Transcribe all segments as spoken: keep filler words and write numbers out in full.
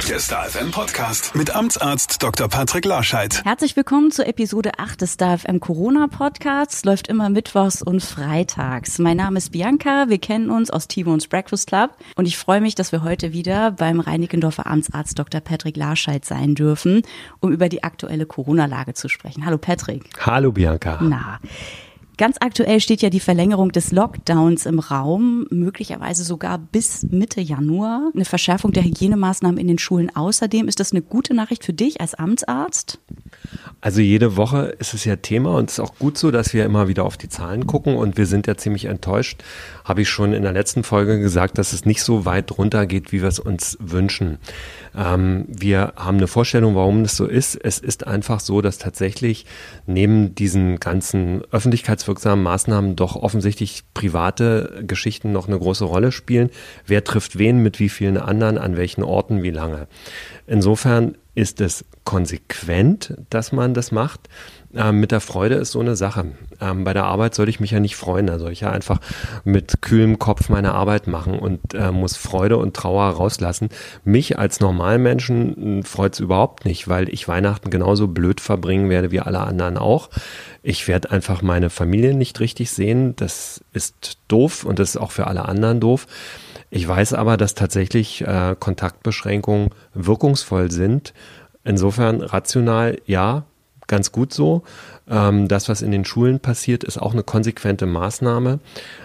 Der Star F M Podcast mit Amtsarzt Doktor Patrick Larscheid. Herzlich willkommen zur Episode acht des Star F M Corona Podcasts. Läuft immer mittwochs und freitags. Mein Name ist Bianca. Wir kennen uns aus T-Bones Breakfast Club. Und ich freue mich, dass wir heute wieder beim Reinickendorfer Amtsarzt Doktor Patrick Larscheid sein dürfen, um über die aktuelle Corona-Lage zu sprechen. Hallo Patrick. Hallo Bianca. Na, ganz aktuell steht ja die Verlängerung des Lockdowns im Raum, möglicherweise sogar bis Mitte Januar. Eine Verschärfung der Hygienemaßnahmen in den Schulen außerdem. Ist das eine gute Nachricht für dich als Amtsarzt? Also jede Woche ist es ja Thema und es ist auch gut so, dass wir immer wieder auf die Zahlen gucken und wir sind ja ziemlich enttäuscht, habe ich schon in der letzten Folge gesagt, dass es nicht so weit runter geht, wie wir es uns wünschen. Ähm, wir haben eine Vorstellung, warum das so ist. Es ist einfach so, dass tatsächlich neben diesen ganzen öffentlichkeitswirksamen Maßnahmen doch offensichtlich private Geschichten noch eine große Rolle spielen. Wer trifft wen mit wie vielen anderen, an welchen Orten, wie lange. Insofern ist es konsequent, dass man das macht. Ähm, mit der Freude ist so eine Sache. Ähm, bei der Arbeit soll ich mich ja nicht freuen. Da soll ich ja einfach mit kühlem Kopf meine Arbeit machen und äh, muss Freude und Trauer rauslassen. Mich als Normalmenschen freut es überhaupt nicht, weil ich Weihnachten genauso blöd verbringen werde wie alle anderen auch. Ich werde einfach meine Familie nicht richtig sehen. Das ist doof und das ist auch für alle anderen doof. Ich weiß aber, dass tatsächlich äh, Kontaktbeschränkungen wirkungsvoll sind. Insofern rational, ja, ganz gut so. Ähm, das, was in den Schulen passiert, ist auch eine konsequente Maßnahme.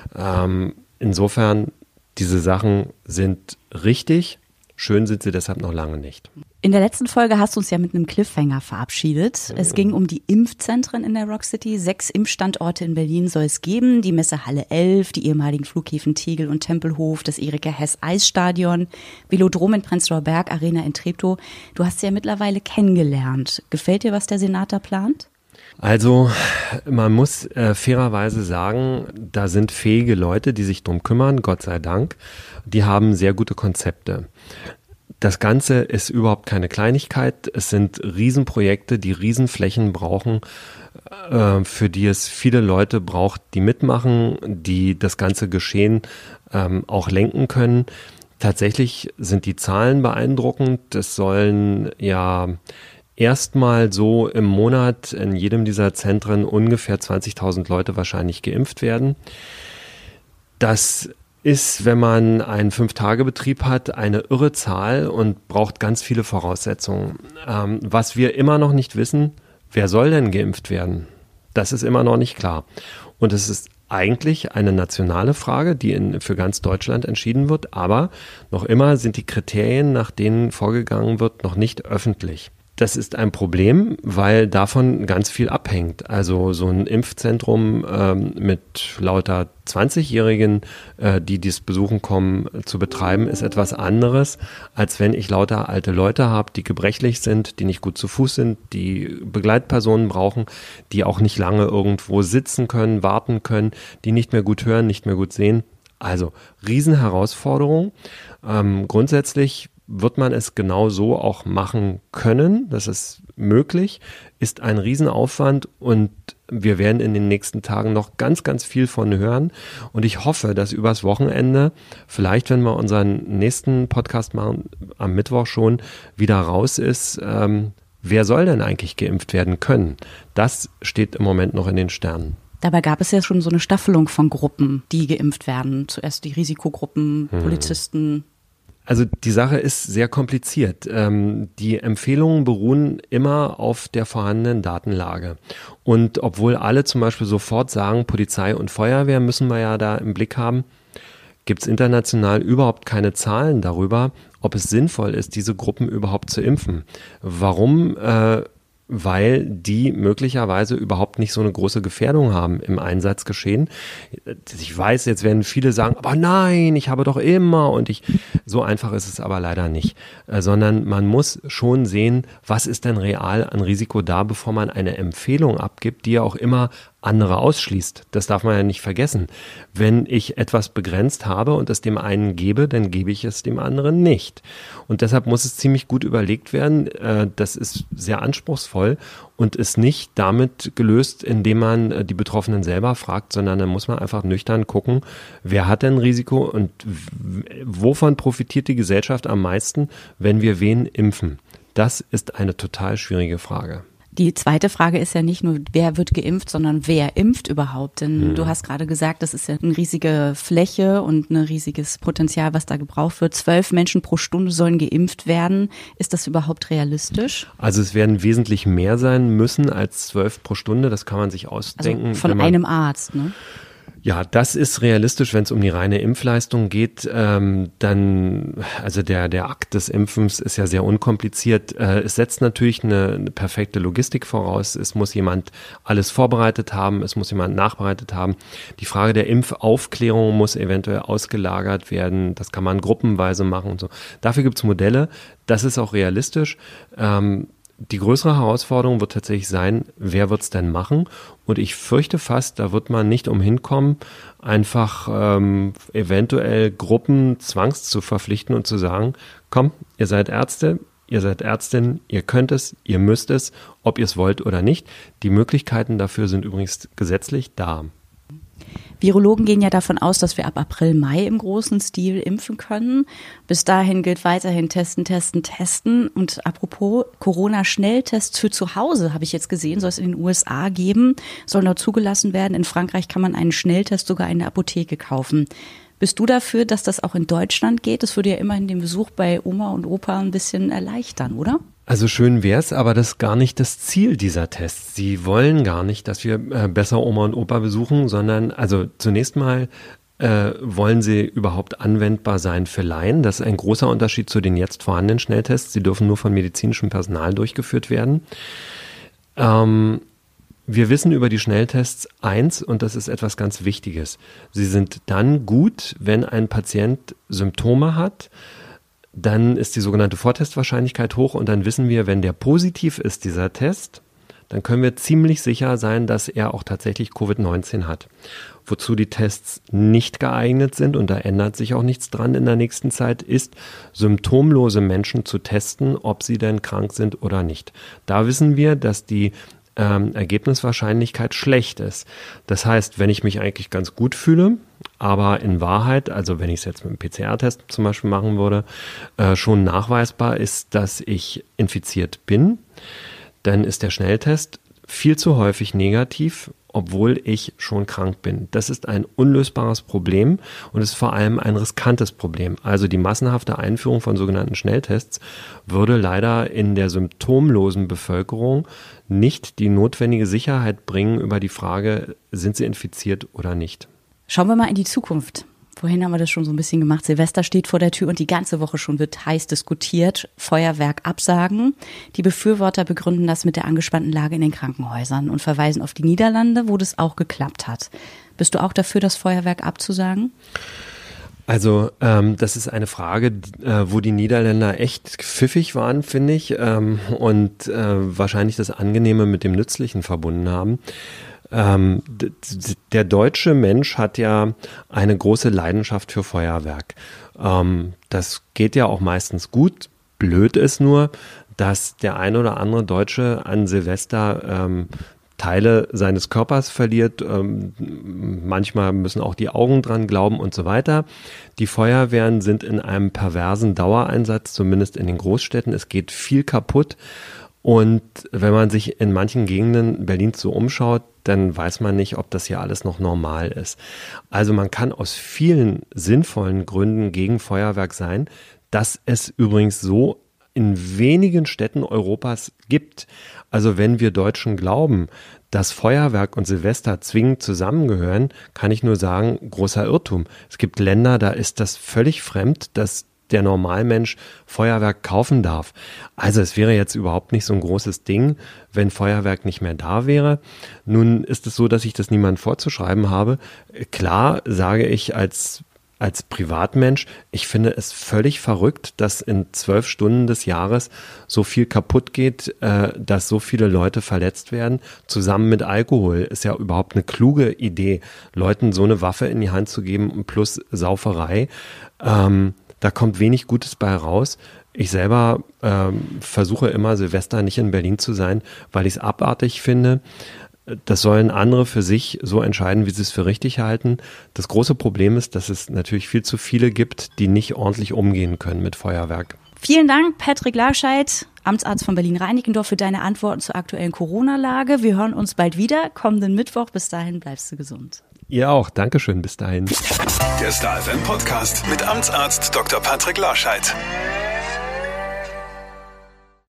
Ähm, insofern, diese Sachen sind richtig. Schön sind sie deshalb noch lange nicht. In der letzten Folge hast du uns ja mit einem Cliffhanger verabschiedet. Es ging um die Impfzentren in der Rock City. Sechs Impfstandorte in Berlin soll es geben. Die Messehalle elf, die ehemaligen Flughäfen Tegel und Tempelhof, das Erika Hess Eisstadion, Velodrom in Prenzlauer Berg, Arena in Treptow. Du hast sie ja mittlerweile kennengelernt. Gefällt dir, was der Senat da plant? Also man muss äh, fairerweise sagen, da sind fähige Leute, die sich drum kümmern, Gott sei Dank. Die haben sehr gute Konzepte. Das Ganze ist überhaupt keine Kleinigkeit. Es sind Riesenprojekte, die Riesenflächen brauchen, äh, für die es viele Leute braucht, die mitmachen, die das ganze Geschehen ähm, auch lenken können. Tatsächlich sind die Zahlen beeindruckend. Es sollen ja erstmal so im Monat in jedem dieser Zentren ungefähr zwanzigtausend Leute wahrscheinlich geimpft werden. Das ist, wenn man einen Fünf-Tage-Betrieb hat, eine irre Zahl und braucht ganz viele Voraussetzungen. Ähm, was wir immer noch nicht wissen, wer soll denn geimpft werden? Das ist immer noch nicht klar. Und es ist eigentlich eine nationale Frage, die in, für ganz Deutschland entschieden wird, aber noch immer sind die Kriterien, nach denen vorgegangen wird, noch nicht öffentlich. Das ist ein Problem, weil davon ganz viel abhängt. Also so ein Impfzentrum ähm, mit lauter zwanzigjährigen, äh, die dies besuchen kommen, zu betreiben, ist etwas anderes, als wenn ich lauter alte Leute habe, die gebrechlich sind, die nicht gut zu Fuß sind, die Begleitpersonen brauchen, die auch nicht lange irgendwo sitzen können, warten können, die nicht mehr gut hören, nicht mehr gut sehen. Also Riesenherausforderung. Ähm, grundsätzlich wird man es genau so auch machen können, das ist möglich, ist ein Riesenaufwand und wir werden in den nächsten Tagen noch ganz, ganz viel von hören und ich hoffe, dass übers Wochenende, vielleicht wenn wir unseren nächsten Podcast machen, am Mittwoch schon wieder raus ist, ähm, wer soll denn eigentlich geimpft werden können? Das steht im Moment noch in den Sternen. Dabei gab es ja schon so eine Staffelung von Gruppen, die geimpft werden. Zuerst die Risikogruppen, hm. Polizisten. Also die Sache ist sehr kompliziert. Ähm, die Empfehlungen beruhen immer auf der vorhandenen Datenlage. Und obwohl alle zum Beispiel sofort sagen, Polizei und Feuerwehr müssen wir ja da im Blick haben, gibt es international überhaupt keine Zahlen darüber, ob es sinnvoll ist, diese Gruppen überhaupt zu impfen. Warum? Äh, weil die möglicherweise überhaupt nicht so eine große Gefährdung haben im Einsatzgeschehen. Ich weiß, jetzt werden viele sagen, aber nein, ich habe doch immer und ich, so einfach ist es aber leider nicht, äh, sondern man muss schon sehen, was ist denn real an Risiko da, bevor man eine Empfehlung abgibt, die ja auch immer andere ausschließt. Das darf man ja nicht vergessen. Wenn ich etwas begrenzt habe und es dem einen gebe, dann gebe ich es dem anderen nicht. Und deshalb muss es ziemlich gut überlegt werden. Das ist sehr anspruchsvoll und ist nicht damit gelöst, indem man die Betroffenen selber fragt, sondern da muss man einfach nüchtern gucken, wer hat denn Risiko und wovon profitiert die Gesellschaft am meisten, wenn wir wen impfen? Das ist eine total schwierige Frage. Die zweite Frage ist ja nicht nur, wer wird geimpft, sondern wer impft überhaupt? Denn hm. du hast gerade gesagt, das ist ja eine riesige Fläche und ein riesiges Potenzial, was da gebraucht wird. Zwölf Menschen pro Stunde sollen geimpft werden. Ist das überhaupt realistisch? Also es werden wesentlich mehr sein müssen als zwölf pro Stunde. Das kann man sich ausdenken. Also von einem Arzt, ne? Ja, das ist realistisch, wenn es um die reine Impfleistung geht. Ähm, dann, also der der Akt des Impfens ist ja sehr unkompliziert. Äh, es setzt natürlich eine, eine perfekte Logistik voraus. Es muss jemand alles vorbereitet haben, es muss jemand nachbereitet haben. Die Frage der Impfaufklärung muss eventuell ausgelagert werden. Das kann man gruppenweise machen und so. Dafür gibt's Modelle. Das ist auch realistisch. Ähm, Die größere Herausforderung wird tatsächlich sein, wer wird's denn machen? Und ich fürchte fast, da wird man nicht umhin kommen, einfach ähm, eventuell Gruppen zwangs zu verpflichten und zu sagen, komm, ihr seid Ärzte, ihr seid Ärztin, ihr könnt es, ihr müsst es, ob ihr es wollt oder nicht. Die Möglichkeiten dafür sind übrigens gesetzlich da. Virologen gehen ja davon aus, dass wir ab April, Mai im großen Stil impfen können. Bis dahin gilt weiterhin testen, testen, testen. Und apropos Corona-Schnelltests für zu Hause, habe ich jetzt gesehen, soll es in den U S A geben, sollen dort zugelassen werden. In Frankreich kann man einen Schnelltest sogar in der Apotheke kaufen. Bist du dafür, dass das auch in Deutschland geht? Das würde ja immerhin den Besuch bei Oma und Opa ein bisschen erleichtern, oder? Also schön wär's, aber das ist gar nicht das Ziel dieser Tests. Sie wollen gar nicht, dass wir äh, besser Oma und Opa besuchen, sondern also zunächst mal äh, wollen sie überhaupt anwendbar sein für Laien. Das ist ein großer Unterschied zu den jetzt vorhandenen Schnelltests. Sie dürfen nur von medizinischem Personal durchgeführt werden. Ähm, wir wissen über die Schnelltests eins, und das ist etwas ganz Wichtiges. Sie sind dann gut, wenn ein Patient Symptome hat. Dann ist die sogenannte Vortestwahrscheinlichkeit hoch und dann wissen wir, wenn der positiv ist, dieser Test, dann können wir ziemlich sicher sein, dass er auch tatsächlich Covid neunzehn hat. Wozu die Tests nicht geeignet sind, und da ändert sich auch nichts dran in der nächsten Zeit, ist, symptomlose Menschen zu testen, ob sie denn krank sind oder nicht. Da wissen wir, dass die ähm, Ergebniswahrscheinlichkeit schlecht ist. Das heißt, wenn ich mich eigentlich ganz gut fühle, aber in Wahrheit, also wenn ich es jetzt mit einem P C R-Test zum Beispiel machen würde, äh, schon nachweisbar ist, dass ich infiziert bin, dann ist der Schnelltest viel zu häufig negativ, obwohl ich schon krank bin. Das ist ein unlösbares Problem und ist vor allem ein riskantes Problem. Also die massenhafte Einführung von sogenannten Schnelltests würde leider in der symptomlosen Bevölkerung nicht die notwendige Sicherheit bringen über die Frage, sind sie infiziert oder nicht. Schauen wir mal in die Zukunft. Vorhin haben wir das schon so ein bisschen gemacht. Silvester steht vor der Tür und die ganze Woche schon wird heiß diskutiert. Feuerwerk absagen. Die Befürworter begründen das mit der angespannten Lage in den Krankenhäusern und verweisen auf die Niederlande, wo das auch geklappt hat. Bist du auch dafür, das Feuerwerk abzusagen? Also ähm, das ist eine Frage, äh, wo die Niederländer echt pfiffig waren, finde ich, ähm, und äh, wahrscheinlich das Angenehme mit dem Nützlichen verbunden haben. Ähm, d- d- der deutsche Mensch hat ja eine große Leidenschaft für Feuerwerk. Ähm, das geht ja auch meistens gut. Blöd ist nur, dass der ein oder andere Deutsche an Silvester ähm, Teile seines Körpers verliert. Ähm, manchmal müssen auch die Augen dran glauben und so weiter. Die Feuerwehren sind in einem perversen Dauereinsatz, zumindest in den Großstädten. Es geht viel kaputt. Und wenn man sich in manchen Gegenden Berlins so umschaut, dann weiß man nicht, ob das hier alles noch normal ist. Also man kann aus vielen sinnvollen Gründen gegen Feuerwerk sein, dass es übrigens so in wenigen Städten Europas gibt. Also wenn wir Deutschen glauben, dass Feuerwerk und Silvester zwingend zusammengehören, kann ich nur sagen, großer Irrtum. Es gibt Länder, da ist das völlig fremd, dass der Normalmensch Feuerwerk kaufen darf. Also es wäre jetzt überhaupt nicht so ein großes Ding, wenn Feuerwerk nicht mehr da wäre. Nun ist es so, dass ich das niemandem vorzuschreiben habe. Klar sage ich als als Privatmensch, ich finde es völlig verrückt, dass in zwölf Stunden des Jahres so viel kaputt geht, äh, dass so viele Leute verletzt werden. Zusammen mit Alkohol ist ja überhaupt eine kluge Idee, Leuten so eine Waffe in die Hand zu geben plus Sauferei. Ähm, da kommt wenig Gutes bei raus. Ich selber ähm, versuche immer, Silvester nicht in Berlin zu sein, weil ich es abartig finde. Das sollen andere für sich so entscheiden, wie sie es für richtig halten. Das große Problem ist, dass es natürlich viel zu viele gibt, die nicht ordentlich umgehen können mit Feuerwerk. Vielen Dank, Patrick Larscheid, Amtsarzt von Berlin-Reinickendorf, für deine Antworten zur aktuellen Corona-Lage. Wir hören uns bald wieder, kommenden Mittwoch. Bis dahin bleibst du gesund. Ihr auch. Dankeschön. Bis dahin. Der Star F M Podcast mit Amtsarzt Doktor Patrick Larscheid.